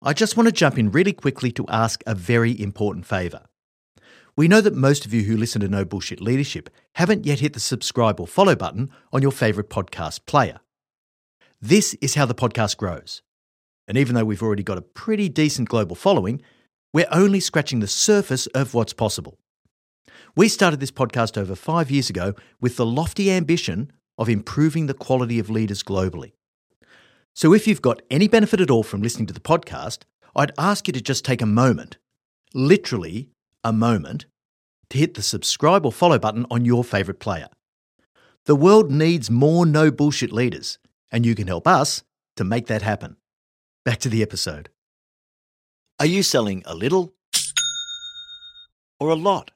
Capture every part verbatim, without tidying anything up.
I just want to jump in really quickly to ask a very important favour. We know that most of you who listen to No Bullshit Leadership haven't yet hit the subscribe or follow button on your favourite podcast player. This is how the podcast grows. And even though we've already got a pretty decent global following, we're only scratching the surface of what's possible. We started this podcast over five years ago with the lofty ambition of improving the quality of leaders globally. So if you've got any benefit at all from listening to the podcast, I'd ask you to just take a moment, literally a moment, to hit the subscribe or follow button on your favourite player. The world needs more no bullshit leaders, and you can help us to make that happen. Back to the episode. Are you selling a little or a lot?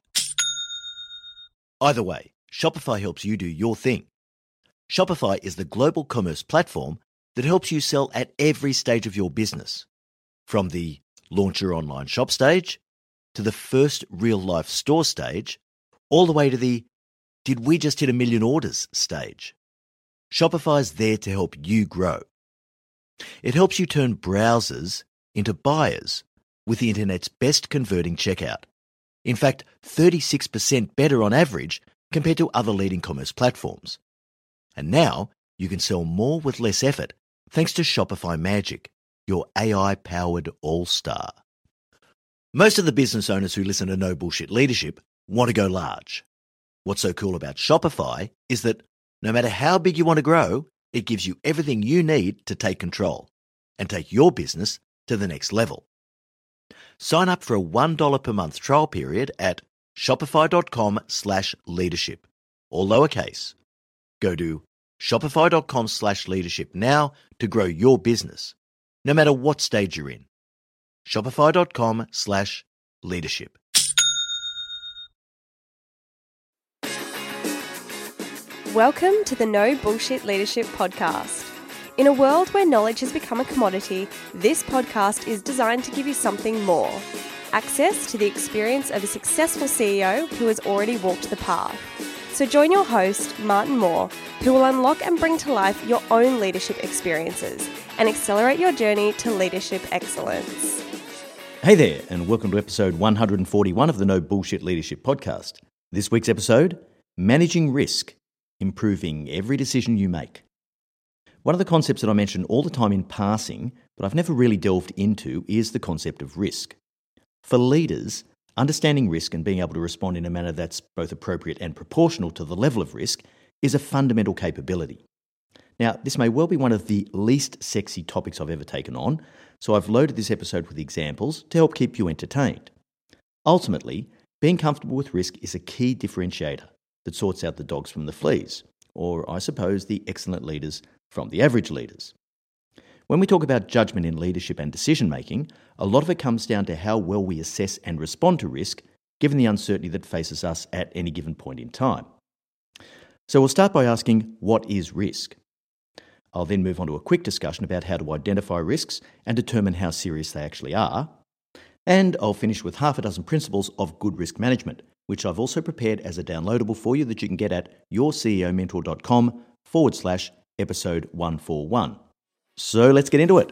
Either way, Shopify helps you do your thing. Shopify is the global commerce platform that helps you sell at every stage of your business, from the launch your online shop stage to the first real-life store stage, all the way to the did we just hit a million orders stage. Shopify's there to help you grow. It helps you turn browsers into buyers with the internet's best converting checkout. In fact, thirty-six percent better on average compared to other leading commerce platforms. And now you can sell more with less effort thanks to Shopify Magic, your A I-powered all-star. Most of the business owners who listen to No Bullshit Leadership want to go large. What's so cool about Shopify is that no matter how big you want to grow, it gives you everything you need to take control and take your business to the next level. Sign up for a one dollar per month trial period at shopify.com slash leadership, all lowercase. Go to shopify.com slash leadership now to grow your business, no matter what stage you're in. Shopify.com slash leadership. Welcome to the No Bullshit Leadership Podcast. In a world where knowledge has become a commodity, this podcast is designed to give you something more. Access to the experience of a successful C E O who has already walked the path. So join your host, Martin Moore, who will unlock and bring to life your own leadership experiences and accelerate your journey to leadership excellence. Hey there, and welcome to episode one hundred forty-one of the No Bullshit Leadership Podcast. This week's episode, Managing Risk, Improving Every Decision You Make. One of the concepts that I mention all the time in passing, but I've never really delved into, is the concept of risk. For leaders, understanding risk and being able to respond in a manner that's both appropriate and proportional to the level of risk is a fundamental capability. Now, this may well be one of the least sexy topics I've ever taken on, so I've loaded this episode with examples to help keep you entertained. Ultimately, being comfortable with risk is a key differentiator that sorts out the dogs from the fleas, or I suppose the excellent leaders from the average leaders. When we talk about judgment in leadership and decision-making, a lot of it comes down to how well we assess and respond to risk, given the uncertainty that faces us at any given point in time. So we'll start by asking, what is risk? I'll then move on to a quick discussion about how to identify risks and determine how serious they actually are. And I'll finish with half a dozen principles of good risk management, which I've also prepared as a downloadable for you that you can get at yourceomentor.com forward slash episode one forty-one. So let's get into it.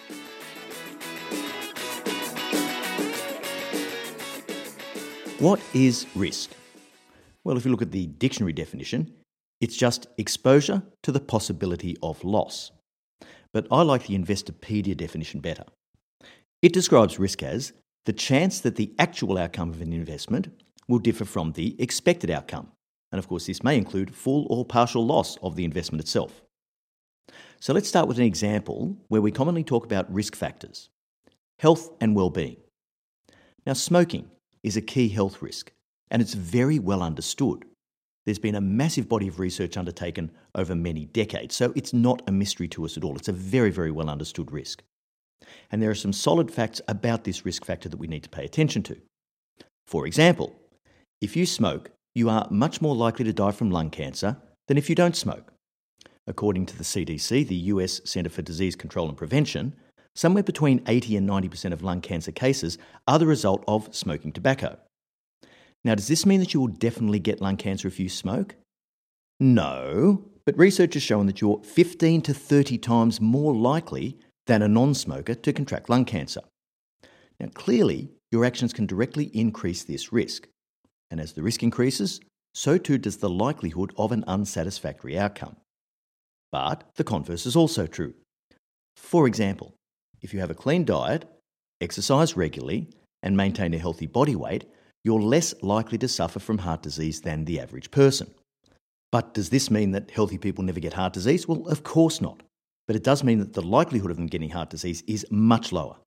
What is risk? Well, if you look at the dictionary definition, it's just exposure to the possibility of loss. But I like the Investopedia definition better. It describes risk as the chance that the actual outcome of an investment will differ from the expected outcome. And of course, this may include full or partial loss of the investment itself. So let's start with an example where we commonly talk about risk factors. Health and well-being. Now, smoking is a key health risk, and it's very well understood. There's been a massive body of research undertaken over many decades, so it's not a mystery to us at all. It's a very, very well understood risk. And there are some solid facts about this risk factor that we need to pay attention to. For example, if you smoke, you are much more likely to die from lung cancer than if you don't smoke. According to the C D C, the U S Centre for Disease Control and Prevention, somewhere between eighty and ninety percent of lung cancer cases are the result of smoking tobacco. Now, does this mean that you will definitely get lung cancer if you smoke? No, but research has shown that you're fifteen to thirty times more likely than a non-smoker to contract lung cancer. Now, clearly, your actions can directly increase this risk. And as the risk increases, so too does the likelihood of an unsatisfactory outcome. But the converse is also true. For example, if you have a clean diet, exercise regularly, and maintain a healthy body weight, you're less likely to suffer from heart disease than the average person. But does this mean that healthy people never get heart disease? Well, of course not. But it does mean that the likelihood of them getting heart disease is much lower.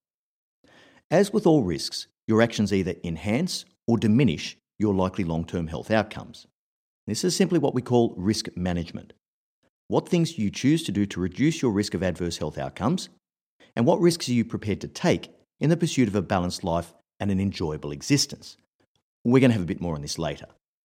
As with all risks, your actions either enhance or diminish your likely long-term health outcomes. This is simply what we call risk management. What things do you choose to do to reduce your risk of adverse health outcomes? And what risks are you prepared to take in the pursuit of a balanced life and an enjoyable existence? We're going to have a bit more on this later.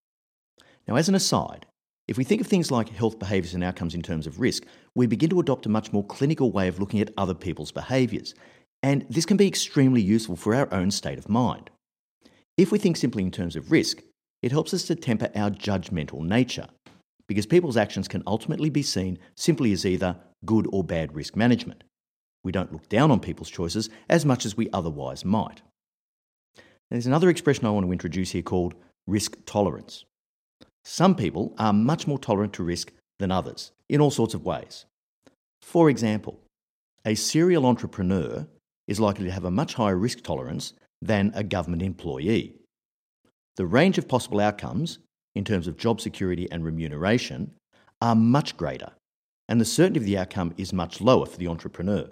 Now, as an aside, if we think of things like health behaviours and outcomes in terms of risk, we begin to adopt a much more clinical way of looking at other people's behaviours. And this can be extremely useful for our own state of mind. If we think simply in terms of risk, it helps us to temper our judgmental nature, because people's actions can ultimately be seen simply as either good or bad risk management. We don't look down on people's choices as much as we otherwise might. There's another expression I want to introduce here called risk tolerance. Some people are much more tolerant to risk than others in all sorts of ways. For example, a serial entrepreneur is likely to have a much higher risk tolerance than a government employee. The range of possible outcomes in terms of job security and remuneration are much greater, and the certainty of the outcome is much lower for the entrepreneur.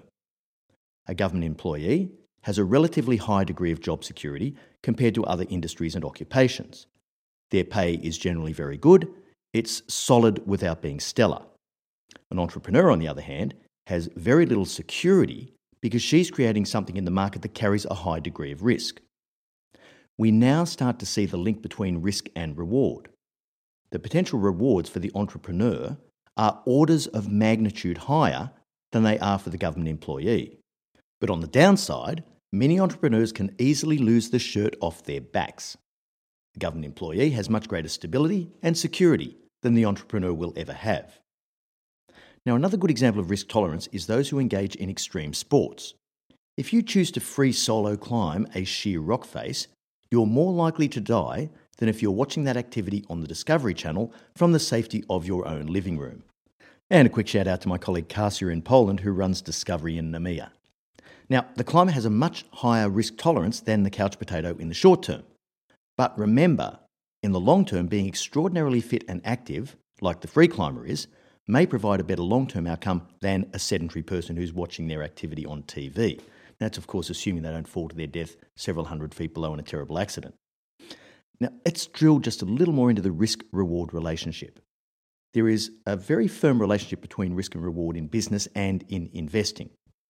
A government employee has a relatively high degree of job security compared to other industries and occupations. Their pay is generally very good. It's solid without being stellar. An entrepreneur, on the other hand, has very little security because she's creating something in the market that carries a high degree of risk. We now start to see the link between risk and reward. The potential rewards for the entrepreneur are orders of magnitude higher than they are for the government employee. But on the downside, many entrepreneurs can easily lose the shirt off their backs. The government employee has much greater stability and security than the entrepreneur will ever have. Now, another good example of risk tolerance is those who engage in extreme sports. If you choose to free solo climb a sheer rock face, you're more likely to die than if you're watching that activity on the Discovery Channel from the safety of your own living room. And a quick shout out to my colleague Kasia in Poland, who runs Discovery in Nemea. Now, the climber has a much higher risk tolerance than the couch potato in the short term. But remember, in the long term, being extraordinarily fit and active, like the free climber is, may provide a better long-term outcome than a sedentary person who's watching their activity on T V. That's, of course, assuming they don't fall to their death several hundred feet below in a terrible accident. Now, let's drill just a little more into the risk-reward relationship. There is a very firm relationship between risk and reward in business and in investing.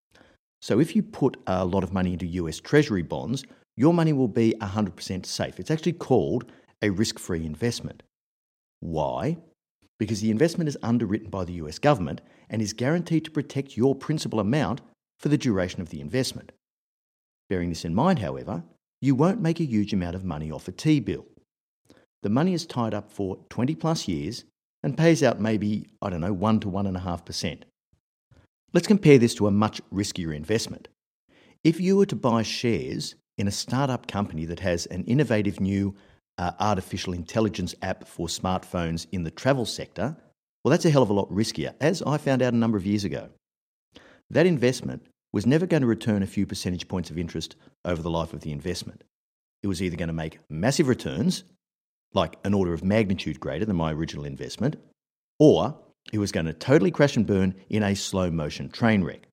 So if you put a lot of money into U S Treasury bonds, your money will be one hundred percent safe. It's actually called a risk-free investment. Why? Because the investment is underwritten by the U S government and is guaranteed to protect your principal amount for the duration of the investment. Bearing this in mind, however, you won't make a huge amount of money off a T-bill. The money is tied up for twenty plus years and pays out maybe, I don't know, one to one point five percent. Let's compare this to a much riskier investment. If you were to buy shares in a startup company that has an innovative new uh, artificial intelligence app for smartphones in the travel sector, well, that's a hell of a lot riskier, as I found out a number of years ago. That investment was never going to return a few percentage points of interest over the life of the investment. It was either going to make massive returns, like an order of magnitude greater than my original investment, or it was going to totally crash and burn in a slow-motion train wreck.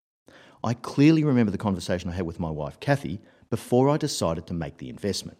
I clearly remember the conversation I had with my wife, Kathy, before I decided to make the investment.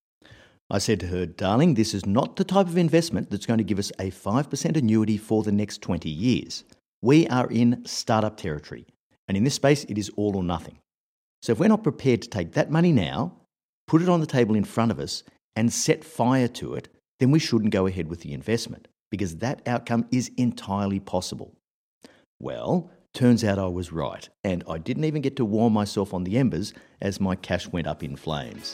I said to her, "Darling, this is not the type of investment that's going to give us a five percent annuity for the next twenty years. We are in startup territory, and in this space, it is all or nothing. So if we're not prepared to take that money now, put it on the table in front of us, and set fire to it, then we shouldn't go ahead with the investment, because that outcome is entirely possible." Well, turns out I was right, and I didn't even get to warm myself on the embers as my cash went up in flames.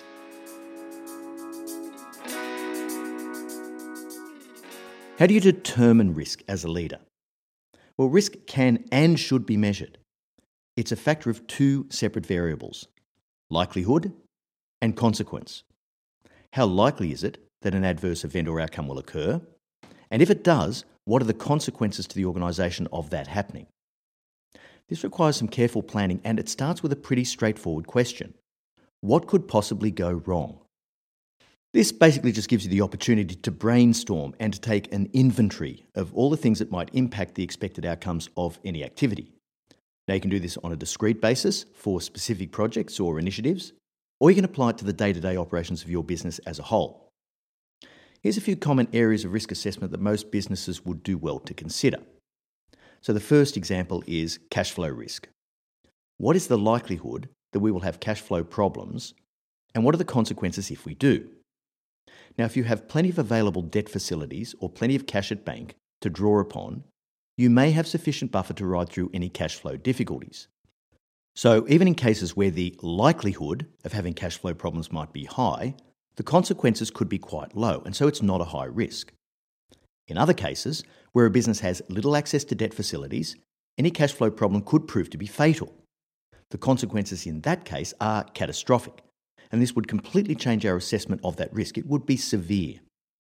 How do you determine risk as a leader? Well, risk can and should be measured. it's a factor of two separate variables: likelihood and consequence. How likely is it that an adverse event or outcome will occur? And if it does, what are the consequences to the organisation of that happening? This requires some careful planning, and it starts with a pretty straightforward question. What could possibly go wrong? This basically just gives you the opportunity to brainstorm and to take an inventory of all the things that might impact the expected outcomes of any activity. Now, you can do this on a discrete basis for specific projects or initiatives, or you can apply it to the day-to-day operations of your business as a whole. Here's a few common areas of risk assessment that most businesses would do well to consider. So the first example is cash flow risk. What is the likelihood that we will have cash flow problems, and what are the consequences if we do? Now, if you have plenty of available debt facilities or plenty of cash at bank to draw upon, you may have sufficient buffer to ride through any cash flow difficulties. So even in cases where the likelihood of having cash flow problems might be high, the consequences could be quite low, and so it's not a high risk. In other cases, where a business has little access to debt facilities, any cash flow problem could prove to be fatal. The consequences in that case are catastrophic, and this would completely change our assessment of that risk. It would be severe.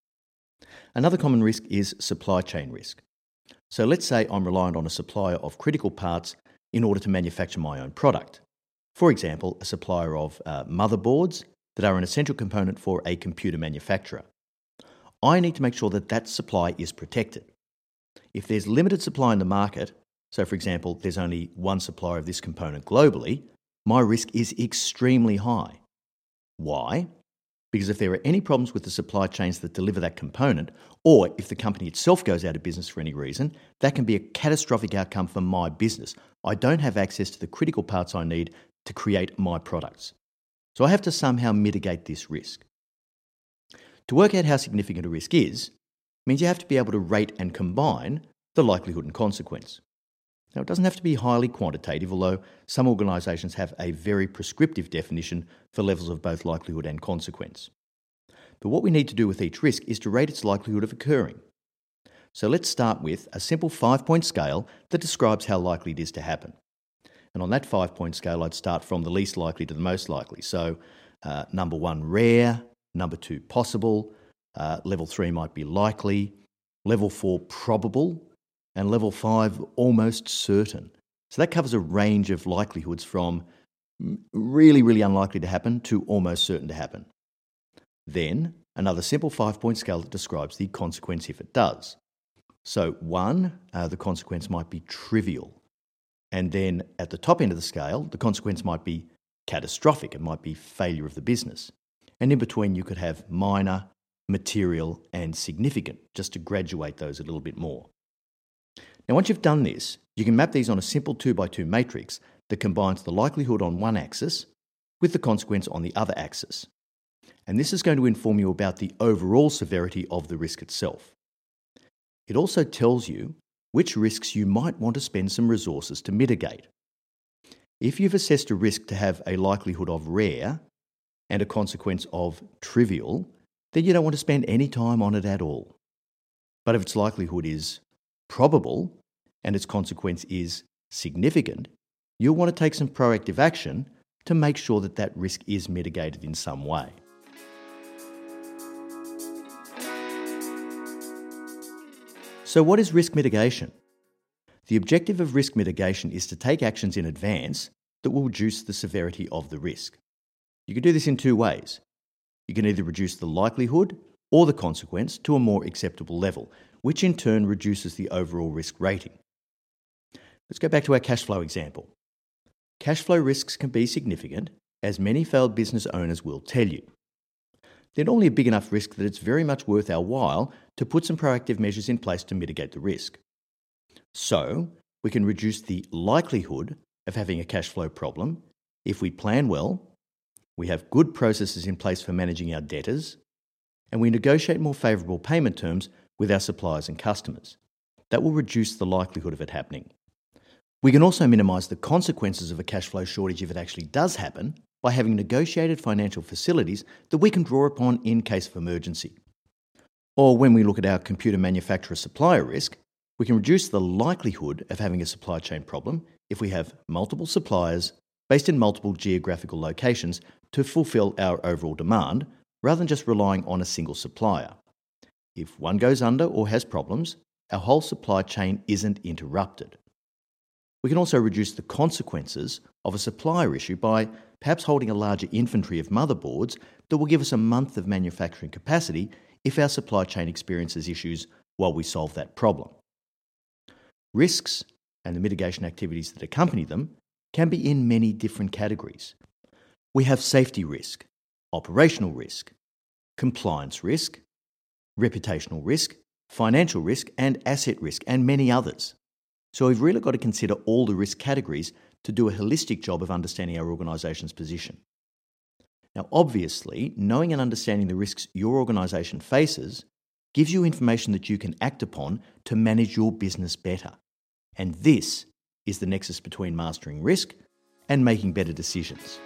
Another common risk is supply chain risk. So let's say I'm reliant on a supplier of critical parts in order to manufacture my own product. For example, a supplier of uh, motherboards that are an essential component for a computer manufacturer. I need to make sure that that supply is protected. If there's limited supply in the market, so for example, there's only one supplier of this component globally, my risk is extremely high. Why? Because if there are any problems with the supply chains that deliver that component, or if the company itself goes out of business for any reason, that can be a catastrophic outcome for my business. I don't have access to the critical parts I need to create my products. So I have to somehow mitigate this risk. To work out how significant a risk is, means you have to be able to rate and combine the likelihood and consequence. Now, it doesn't have to be highly quantitative, although some organisations have a very prescriptive definition for levels of both likelihood and consequence. But what we need to do with each risk is to rate its likelihood of occurring. So let's start with a simple five-point scale that describes how likely it is to happen. And on that five-point scale, I'd start from the least likely to the most likely. So uh, number one, rare; number two, possible; uh, level three might be likely; level four, probable; and level five, almost certain. So that covers a range of likelihoods from really, really unlikely to happen to almost certain to happen. Then, another simple five-point scale that describes the consequence if it does. So one, uh, the consequence might be trivial. And then at the top end of the scale, the consequence might be catastrophic. It might be failure of the business. And in between, you could have minor, material, and significant, just to graduate those a little bit more. Now, once you've done this, you can map these on a simple two by two matrix that combines the likelihood on one axis with the consequence on the other axis. And this is going to inform you about the overall severity of the risk itself. It also tells you which risks you might want to spend some resources to mitigate. If you've assessed a risk to have a likelihood of rare and a consequence of trivial, then you don't want to spend any time on it at all. But if its likelihood is probable and its consequence is significant, you'll want to take some proactive action to make sure that that risk is mitigated in some way. So what is risk mitigation? The objective of risk mitigation is to take actions in advance that will reduce the severity of the risk. You can do this in two ways. You can either reduce the likelihood or the consequence to a more acceptable level, which in turn reduces the overall risk rating. Let's go back to our cash flow example. Cash flow risks can be significant, as many failed business owners will tell you. They're normally a big enough risk that it's very much worth our while to put some proactive measures in place to mitigate the risk. So, we can reduce the likelihood of having a cash flow problem if we plan well, we have good processes in place for managing our debtors, and we negotiate more favourable payment terms with our suppliers and customers. That will reduce the likelihood of it happening. We can also minimise the consequences of a cash flow shortage if it actually does happen by having negotiated financial facilities that we can draw upon in case of emergency. Or when we look at our computer manufacturer supplier risk, we can reduce the likelihood of having a supply chain problem if we have multiple suppliers based in multiple geographical locations to fulfill our overall demand, rather than just relying on a single supplier. If one goes under or has problems, our whole supply chain isn't interrupted. We can also reduce the consequences of a supplier issue by perhaps holding a larger inventory of motherboards that will give us a month of manufacturing capacity if our supply chain experiences issues while we solve that problem. Risks and the mitigation activities that accompany them can be in many different categories. We have safety risk, operational risk, compliance risk, reputational risk, financial risk, and asset risk, and many others. So we've really got to consider all the risk categories to do a holistic job of understanding our organisation's position. Now, obviously, knowing and understanding the risks your organisation faces gives you information that you can act upon to manage your business better. And this is the nexus between mastering risk and making better decisions.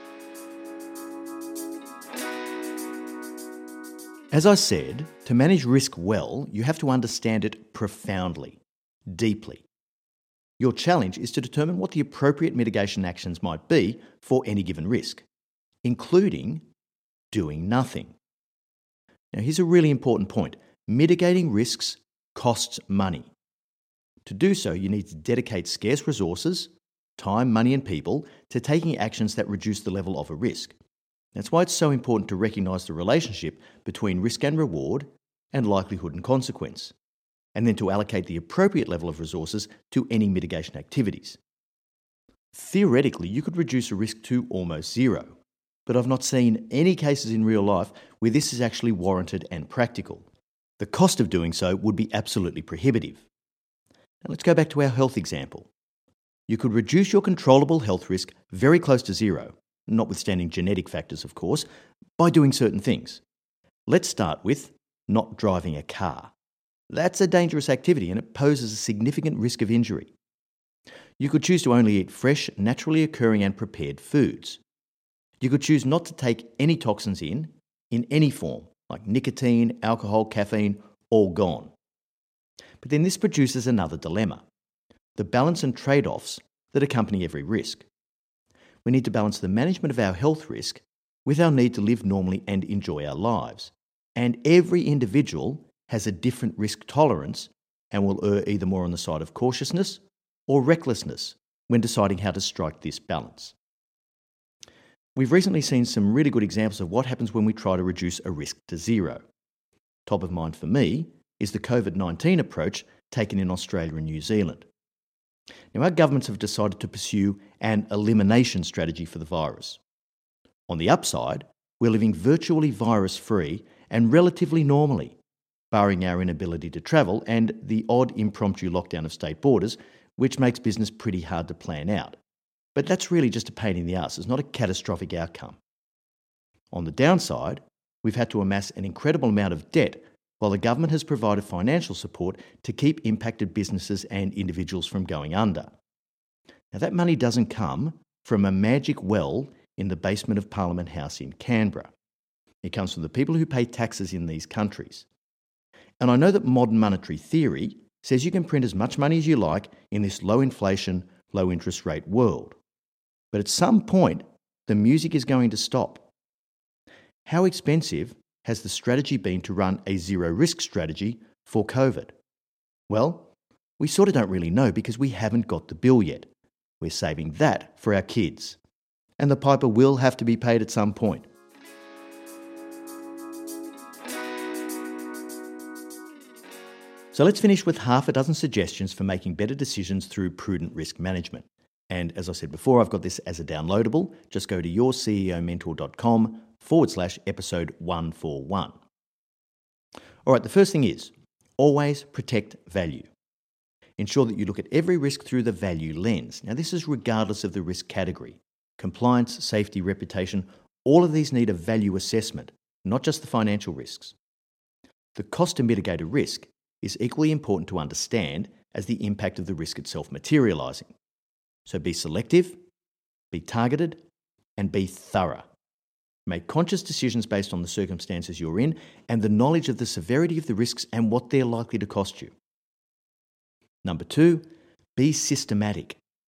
As I said, to manage risk well, you have to understand it profoundly, deeply. Your challenge is to determine what the appropriate mitigation actions might be for any given risk, including doing nothing. Now, here's a really important point. Mitigating risks costs money. To do so, you need to dedicate scarce resources, time, money, and people to taking actions that reduce the level of a risk. That's why it's so important to recognise the relationship between risk and reward and likelihood and consequence, and then to allocate the appropriate level of resources to any mitigation activities. Theoretically, you could reduce a risk to almost zero, but I've not seen any cases in real life where this is actually warranted and practical. The cost of doing so would be absolutely prohibitive. Now let's go back to our health example. You could reduce your controllable health risk very close to zero, notwithstanding genetic factors, of course, by doing certain things. Let's start with not driving a car. That's a dangerous activity and it poses a significant risk of injury. You could choose to only eat fresh, naturally occurring and prepared foods. You could choose not to take any toxins in, in any form, like nicotine, alcohol, caffeine, all gone. But then this produces another dilemma: the balance and trade-offs that accompany every risk. We need to balance the management of our health risk with our need to live normally and enjoy our lives. And every individual has a different risk tolerance and will err either more on the side of cautiousness or recklessness when deciding how to strike this balance. We've recently seen some really good examples of what happens when we try to reduce a risk to zero. Top of mind for me is the COVID nineteen approach taken in Australia and New Zealand. Now, our governments have decided to pursue an elimination strategy for the virus. On the upside, we're living virtually virus-free and relatively normally, barring our inability to travel and the odd impromptu lockdown of state borders, which makes business pretty hard to plan out. But that's really just a pain in the arse. It's not a catastrophic outcome. On the downside, we've had to amass an incredible amount of debt while the government has provided financial support to keep impacted businesses and individuals from going under. Now, that money doesn't come from a magic well in the basement of Parliament House in Canberra. It comes from the people who pay taxes in these countries. And I know that modern monetary theory says you can print as much money as you like in this low inflation, low interest rate world. But at some point, the music is going to stop. How expensive has the strategy been to run a zero-risk strategy for COVID? Well, we sort of don't really know because we haven't got the bill yet. We're saving that for our kids. And the piper will have to be paid at some point. So let's finish with half a dozen suggestions for making better decisions through prudent risk management. And as I said before, I've got this as a downloadable. Just go to yourceomentor.com forward slash episode one forty-one. All right, the first thing is always protect value. Ensure that you look at every risk through the value lens. Now, this is regardless of the risk category. Compliance, safety, reputation, all of these need a value assessment, not just the financial risks. The cost to mitigate a risk is equally important to understand as the impact of the risk itself materialising. So be selective, be targeted, and be thorough. Make conscious decisions based on the circumstances you're in and the knowledge of the severity of the risks and what they're likely to cost you. Number two, be systematic.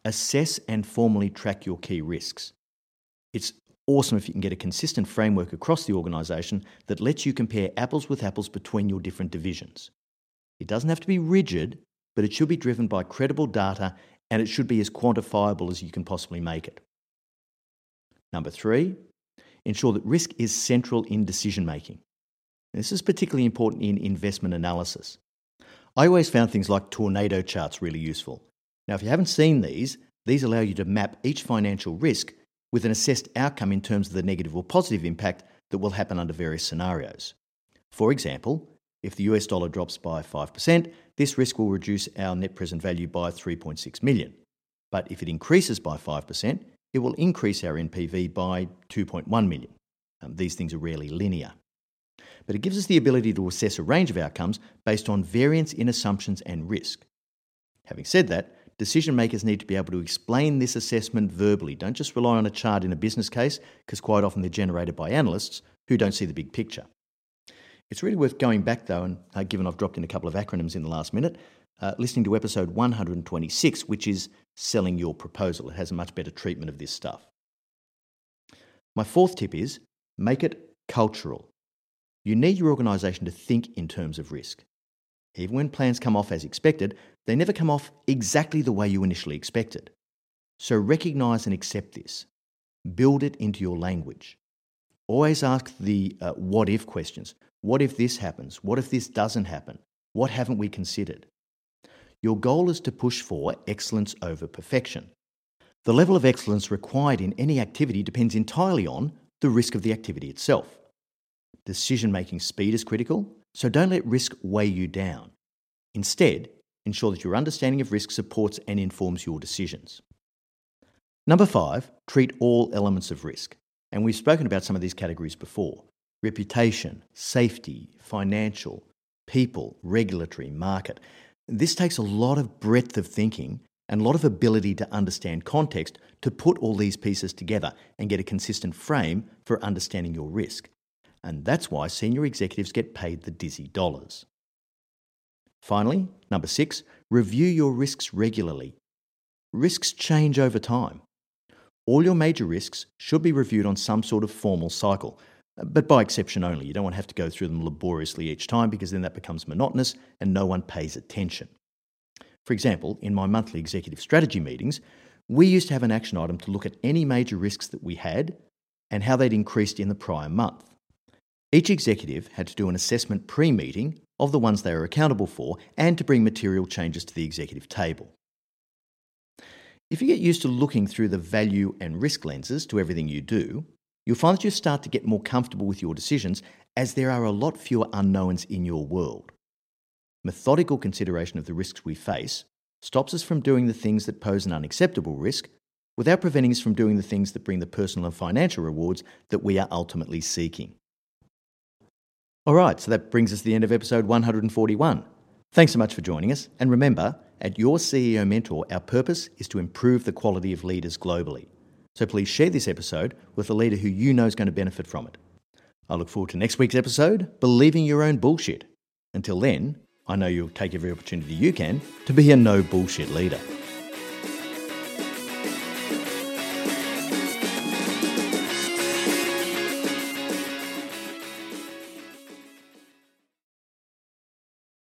Assess and formally track your key risks. It's awesome if you can get a consistent framework across the organisation that lets you compare apples with apples between your different divisions. It doesn't have to be rigid, but it should be driven by credible data and it should be as quantifiable as you can possibly make it. Number three, ensure that risk is central in decision making. This is particularly important in investment analysis. I always found things like tornado charts really useful. Now, if you haven't seen these, these allow you to map each financial risk with an assessed outcome in terms of the negative or positive impact that will happen under various scenarios. For example, if the U S dollar drops by five percent, this risk will reduce our net present value by three point six million dollars. But if it increases by five percent, it will increase our N P V by two point one million dollars. Um, these things are rarely linear. But it gives us the ability to assess a range of outcomes based on variance in assumptions and risk. Having said that, decision makers need to be able to explain this assessment verbally. Don't just rely on a chart in a business case, because quite often they're generated by analysts who don't see the big picture. It's really worth going back though, and uh, given I've dropped in a couple of acronyms in the last minute, uh, listening to episode one hundred twenty-six, which is Selling Your Proposal. It has a much better treatment of this stuff. My fourth tip is make it cultural. You need your organisation to think in terms of risk. Even when plans come off as expected, they never come off exactly the way you initially expected. So recognise and accept this. Build it into your language. Always ask the uh, what if questions. What if this happens? What if this doesn't happen? What haven't we considered? Your goal is to push for excellence over perfection. The level of excellence required in any activity depends entirely on the risk of the activity itself. Decision-making speed is critical, so don't let risk weigh you down. Instead, ensure that your understanding of risk supports and informs your decisions. Number five, treat all elements of risk. And we've spoken about some of these categories before. Reputation, safety, financial, people, regulatory, market. This takes a lot of breadth of thinking and a lot of ability to understand context to put all these pieces together and get a consistent frame for understanding your risk. And that's why senior executives get paid the dizzy dollars. Finally, number six, review your risks regularly. Risks change over time. All your major risks should be reviewed on some sort of formal cycle, but by exception only. You don't want to have to go through them laboriously each time because then that becomes monotonous and no one pays attention. For example, in my monthly executive strategy meetings, we used to have an action item to look at any major risks that we had and how they'd increased in the prior month. Each executive had to do an assessment pre-meeting of the ones they were accountable for and to bring material changes to the executive table. If you get used to looking through the value and risk lenses to everything you do, you'll find that you start to get more comfortable with your decisions as there are a lot fewer unknowns in your world. Methodical consideration of the risks we face stops us from doing the things that pose an unacceptable risk without preventing us from doing the things that bring the personal and financial rewards that we are ultimately seeking. All right, so that brings us to the end of episode one hundred forty-one. Thanks so much for joining us. And remember, at Your C E O Mentor, our purpose is to improve the quality of leaders globally. So please share this episode with a leader who you know is going to benefit from it. I look forward to next week's episode, Believing Your Own Bullshit. Until then, I know you'll take every opportunity you can to be a no bullshit leader.